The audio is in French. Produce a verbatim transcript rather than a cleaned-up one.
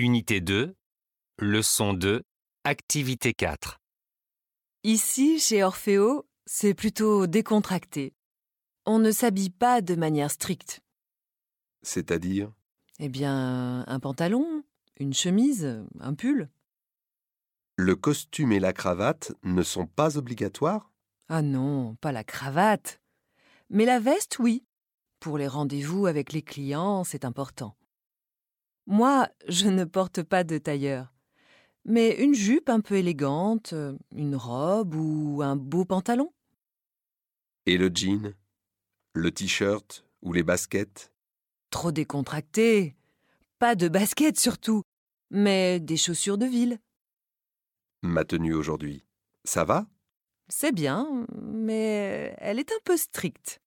Unité deux, leçon deux, activité quatre. Ici, chez Orfeo, c'est plutôt décontracté. On ne s'habille pas de manière stricte. C'est-à-dire? Eh bien, un pantalon, une chemise, un pull. Le costume et la cravate ne sont pas obligatoires? Ah non, pas la cravate. Mais la veste, oui. Pour les rendez-vous avec les clients, c'est important. Moi, je ne porte pas de tailleur. Mais une jupe un peu élégante, une robe ou un beau pantalon. Et le jean? Le t-shirt ou les baskets? Trop décontracté. Pas de basket surtout, mais des chaussures de ville. Ma tenue aujourd'hui, ça va? C'est bien, mais elle est un peu stricte.